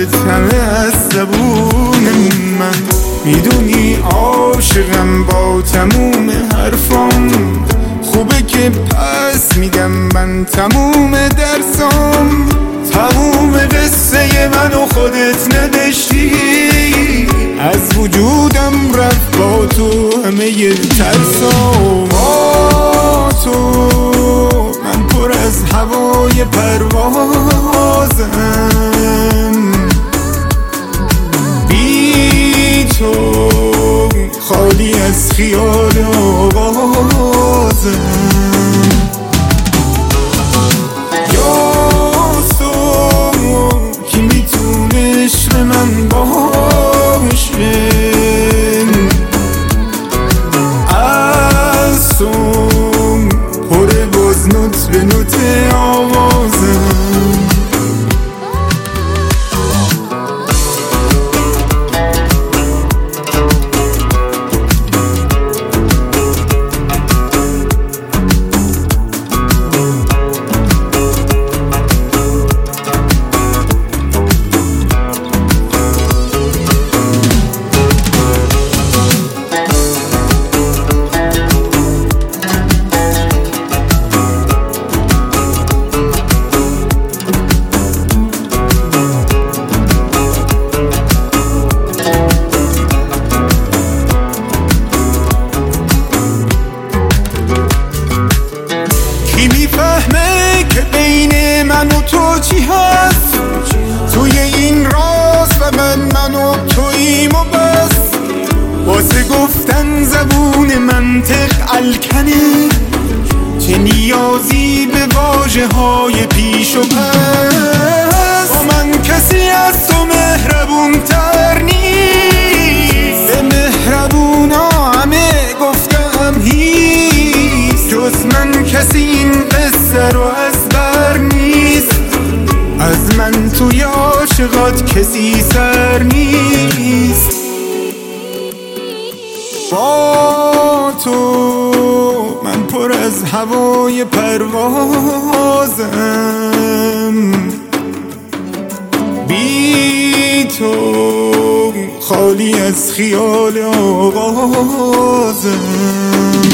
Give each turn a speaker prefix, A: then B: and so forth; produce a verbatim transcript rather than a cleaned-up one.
A: همه از زبون من. میدونی عاشقم با تموم حرفام، خوبه که پس میگم من تموم درسام. تموم قصه منو خودت نوشتی، از وجودم رفت با تو همه ترسام. با تو من پر از هوای پروازم، بی تو خالی از خیال آغازم. کی میتونه عشق من باشه، از تو پر باز نوت به نوت آوازم. که بین من و تو چی هست، توی این راز و من من و توییم و بس. واسه گفتن زبون منطق الکنه، چه نیازی به واژه های پیش و پس. با من کسی از تو مهربون تر نیست، به مهربونا همه گفتم هیست. جز من کسی این قصه رو از بر نیست، از من توی عاشقات کسی سر نیست. با تو من پر از هوای پروازم، بی تو خالی از خیال آغازم.